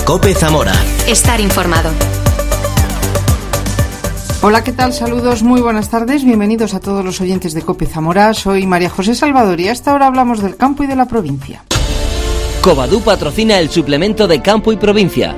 COPE Zamora. Estar informado. Hola, ¿qué tal? Saludos, muy buenas tardes. Bienvenidos a todos los oyentes de COPE Zamora. Soy María José Salvador y a esta hora hablamos del campo y de la provincia. Covadú patrocina el suplemento de Campo y Provincia.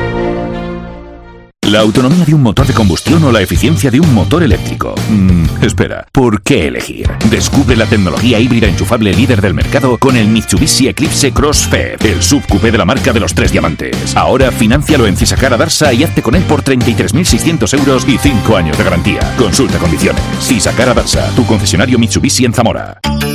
¿La autonomía de un motor de combustión o la eficiencia de un motor eléctrico? Espera, ¿por qué elegir? Descubre la tecnología híbrida enchufable líder del mercado con el Mitsubishi Eclipse Crossfed, el subcoupé de la marca de los 3 diamantes. Ahora financialo en Fisacar Adarsa y hazte con él por 33.600 euros y 5 años de garantía. Consulta condiciones. Fisacar Adarsa, tu concesionario Mitsubishi en Zamora.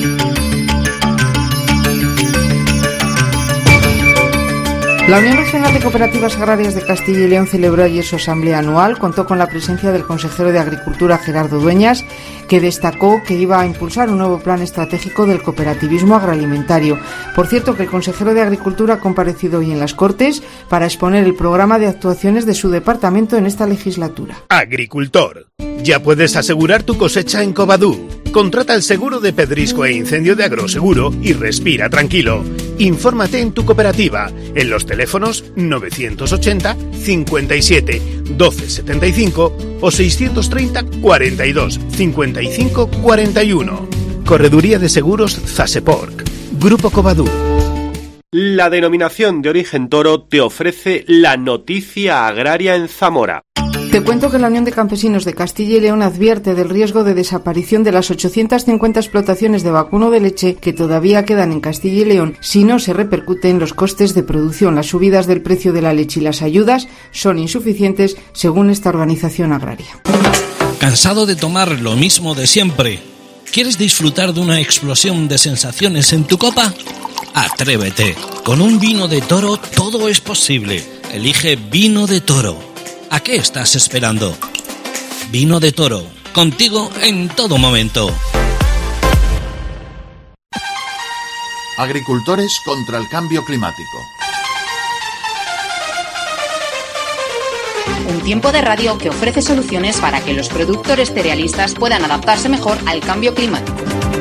La Unión Regional de Cooperativas Agrarias de Castilla y León celebró ayer su asamblea anual. Contó con la presencia del consejero de Agricultura, Gerardo Dueñas, que destacó que iba a impulsar un nuevo plan estratégico del cooperativismo agroalimentario. Por cierto, que el consejero de Agricultura ha comparecido hoy en las Cortes para exponer el programa de actuaciones de su departamento en esta legislatura. Agricultor, ya puedes asegurar tu cosecha en Covadú. Contrata el seguro de pedrisco e incendio de Agroseguro y respira tranquilo. Infórmate en tu cooperativa en los teléfonos 980 57 12 75 o 630 42 55 41. Correduría de Seguros Zaseporc. Grupo Covadú. La denominación de origen toro te ofrece la noticia agraria en Zamora. Te cuento que la Unión de Campesinos de Castilla y León advierte del riesgo de desaparición de las 850 explotaciones de vacuno de leche que todavía quedan en Castilla y León si no se repercuten los costes de producción. Las subidas del precio de la leche y las ayudas son insuficientes según esta organización agraria. ¿Cansado de tomar lo mismo de siempre? ¿Quieres disfrutar de una explosión de sensaciones en tu copa? Atrévete. Con un vino de toro todo es posible. Elige Vino de Toro. ¿A qué estás esperando? Vino de Toro, contigo en todo momento. Agricultores contra el cambio climático. Un tiempo de radio que ofrece soluciones para que los productores cerealistas puedan adaptarse mejor al cambio climático.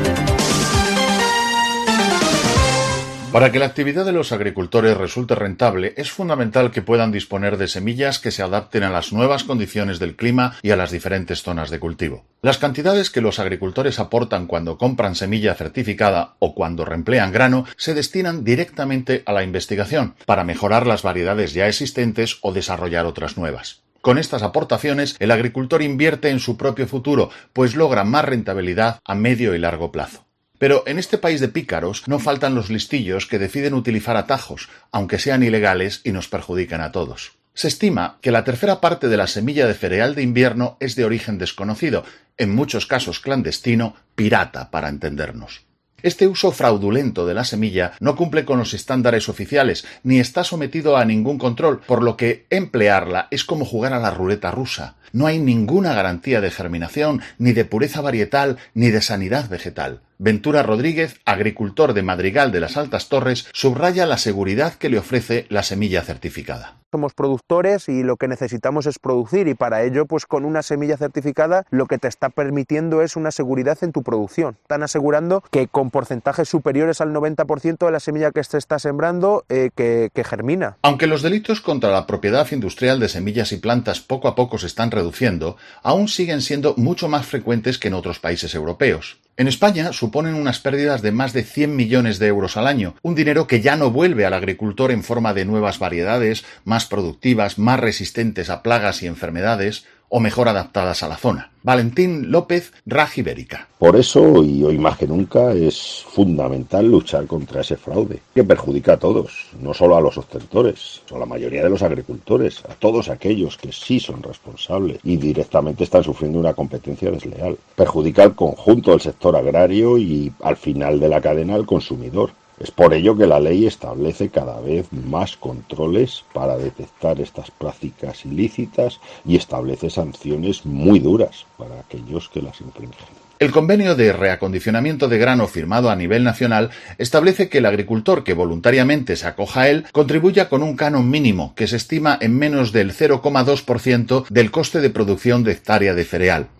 Para que la actividad de los agricultores resulte rentable, es fundamental que puedan disponer de semillas que se adapten a las nuevas condiciones del clima y a las diferentes zonas de cultivo. Las cantidades que los agricultores aportan cuando compran semilla certificada o cuando reemplean grano se destinan directamente a la investigación, para mejorar las variedades ya existentes o desarrollar otras nuevas. Con estas aportaciones, el agricultor invierte en su propio futuro, pues logra más rentabilidad a medio y largo plazo. Pero en este país de pícaros no faltan los listillos que deciden utilizar atajos, aunque sean ilegales y nos perjudican a todos. Se estima que la tercera parte de la semilla de cereal de invierno es de origen desconocido, en muchos casos clandestino, pirata para entendernos. Este uso fraudulento de la semilla no cumple con los estándares oficiales ni está sometido a ningún control, por lo que emplearla es como jugar a la ruleta rusa. No hay ninguna garantía de germinación, ni de pureza varietal, ni de sanidad vegetal. Ventura Rodríguez, agricultor de Madrigal de las Altas Torres, subraya la seguridad que le ofrece la semilla certificada. Somos productores y lo que necesitamos es producir, y para ello, pues con una semilla certificada lo que te está permitiendo es una seguridad en tu producción. Están asegurando que con porcentajes superiores al 90% de la semilla que se está sembrando que germina. Aunque los delitos contra la propiedad industrial de semillas y plantas poco a poco se están reduciendo, aún siguen siendo mucho más frecuentes que en otros países europeos. En España suponen unas pérdidas de más de 100 millones de euros al año, un dinero que ya no vuelve al agricultor en forma de nuevas variedades, más productivas, más resistentes a plagas y enfermedades, o mejor adaptadas a la zona. Valentín López, RAJ Ibérica. Por eso, y hoy más que nunca, es fundamental luchar contra ese fraude, que perjudica a todos, no solo a los ostentores, a la mayoría de los agricultores, a todos aquellos que sí son responsables y directamente están sufriendo una competencia desleal. Perjudica al conjunto del sector agrario y, al final de la cadena, al consumidor. Es por ello que la ley establece cada vez más controles para detectar estas prácticas ilícitas y establece sanciones muy duras para aquellos que las infringen. El convenio de reacondicionamiento de grano firmado a nivel nacional establece que el agricultor que voluntariamente se acoja a él contribuya con un canon mínimo que se estima en menos del 0,2% del coste de producción de hectárea de cereal.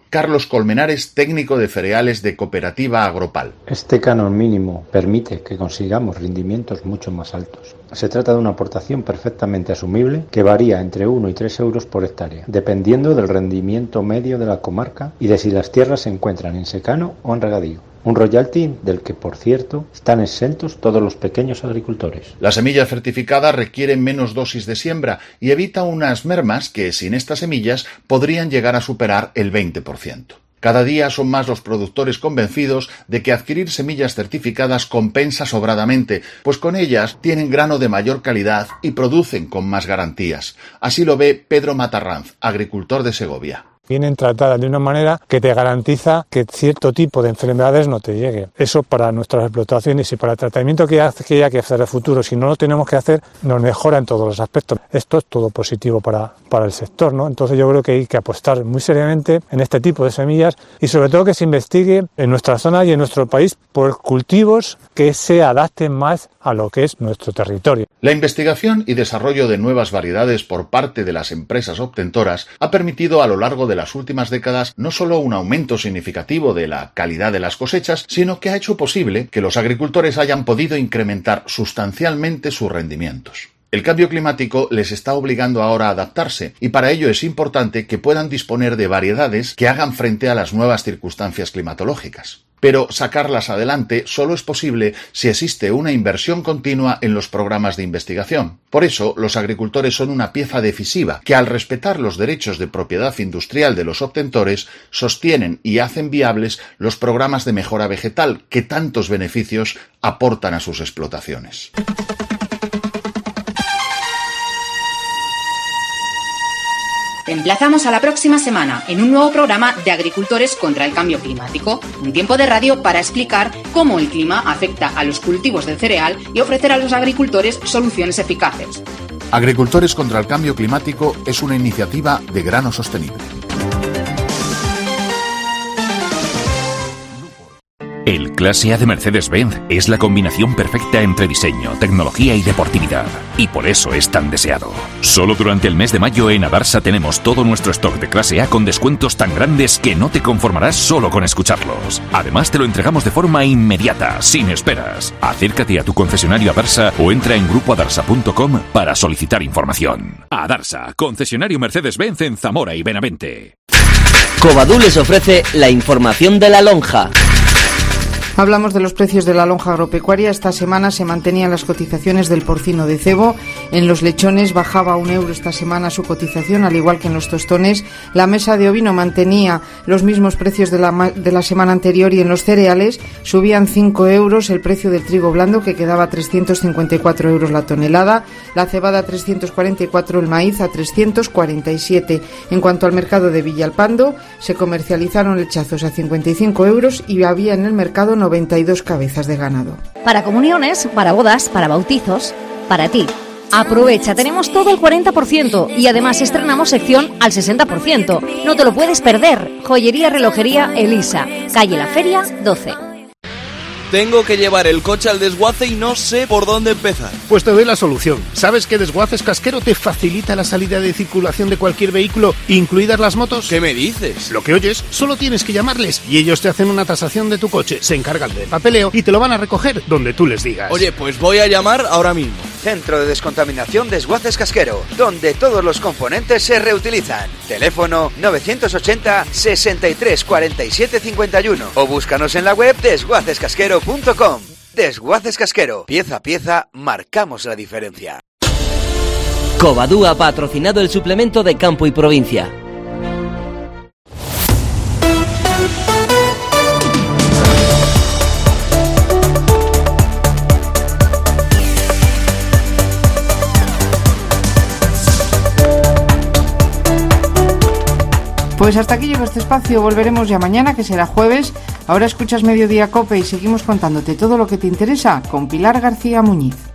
Carlos Colmenares, técnico de cereales de Cooperativa Agropal. Este canon mínimo permite que consigamos rendimientos mucho más altos. Se trata de una aportación perfectamente asumible que varía entre 1 y 3 euros por hectárea, dependiendo del rendimiento medio de la comarca y de si las tierras se encuentran en secano o en regadío. Un royalty del que, por cierto, están exentos todos los pequeños agricultores. La semilla certificada requiere menos dosis de siembra y evita unas mermas que, sin estas semillas, podrían llegar a superar el 20%. Cada día son más los productores convencidos de que adquirir semillas certificadas compensa sobradamente, pues con ellas tienen grano de mayor calidad y producen con más garantías. Así lo ve Pedro Matarranz, agricultor de Segovia. Vienen tratadas de una manera que te garantiza que cierto tipo de enfermedades no te llegue. Eso para nuestras explotaciones y para el tratamiento que haya que hacer en el futuro, si no lo tenemos que hacer, nos mejora en todos los aspectos. Esto es todo positivo para el sector, ¿no? Entonces yo creo que hay que apostar muy seriamente en este tipo de semillas y sobre todo que se investigue en nuestra zona y en nuestro país por cultivos que se adapten más a lo que es nuestro territorio. La investigación y desarrollo de nuevas variedades por parte de las empresas obtentoras ha permitido a lo largo de las últimas décadas no solo un aumento significativo de la calidad de las cosechas, sino que ha hecho posible que los agricultores hayan podido incrementar sustancialmente sus rendimientos. El cambio climático les está obligando ahora a adaptarse y para ello es importante que puedan disponer de variedades que hagan frente a las nuevas circunstancias climatológicas. Pero sacarlas adelante solo es posible si existe una inversión continua en los programas de investigación. Por eso, los agricultores son una pieza decisiva que, al respetar los derechos de propiedad industrial de los obtentores, sostienen y hacen viables los programas de mejora vegetal que tantos beneficios aportan a sus explotaciones. Te emplazamos a la próxima semana en un nuevo programa de Agricultores contra el Cambio Climático, un tiempo de radio para explicar cómo el clima afecta a los cultivos del cereal y ofrecer a los agricultores soluciones eficaces. Agricultores contra el Cambio Climático es una iniciativa de Grano Sostenible. El Clase A de Mercedes-Benz es la combinación perfecta entre diseño, tecnología y deportividad. Y por eso es tan deseado. Solo durante el mes de mayo en Adarsa tenemos todo nuestro stock de Clase A con descuentos tan grandes que no te conformarás solo con escucharlos. Además te lo entregamos de forma inmediata, sin esperas. Acércate a tu concesionario Adarsa o entra en grupoadarsa.com para solicitar información. Adarsa, concesionario Mercedes-Benz en Zamora y Benavente. Covadú les ofrece la información de la lonja. Hablamos de los precios de la lonja agropecuaria. Esta semana se mantenían las cotizaciones del porcino de cebo. En los lechones bajaba 1 euro esta semana su cotización, al igual que en los tostones. La mesa de ovino mantenía los mismos precios de la semana anterior y en los cereales subían 5 euros el precio del trigo blando, que quedaba a 354 euros la tonelada, la cebada a 344, el maíz a 347. En cuanto al mercado de Villalpando, se comercializaron lechazos a 55 euros y había en el mercado 92 cabezas de ganado. Para comuniones, para bodas, para bautizos, para ti. Aprovecha, tenemos todo el 40% y además estrenamos sección al 60%. No te lo puedes perder. Joyería Relojería Elisa, calle La Feria 12. Tengo que llevar el coche al desguace y no sé por dónde empezar. Pues te doy la solución. ¿Sabes que Desguaces Casquero te facilita la salida de circulación de cualquier vehículo, incluidas las motos? ¿Qué me dices? Lo que oyes, solo tienes que llamarles y ellos te hacen una tasación de tu coche, se encargan del papeleo y te lo van a recoger donde tú les digas. Oye, pues voy a llamar ahora mismo. Centro de Descontaminación Desguaces Casquero, donde todos los componentes se reutilizan. Teléfono 980 63 47 51 o búscanos en la web desguacescasquero.com. Desguaces Casquero, pieza a pieza, marcamos la diferencia. Covadú ha patrocinado el suplemento de Campo y Provincia. Pues hasta aquí llega este espacio, volveremos ya mañana, que será jueves. Ahora escuchas Mediodía Cope y seguimos contándote todo lo que te interesa con Pilar García Muñiz.